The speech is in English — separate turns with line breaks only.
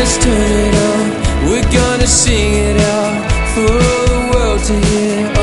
let's turn it on. We're gonna sing it out for all the world to hear.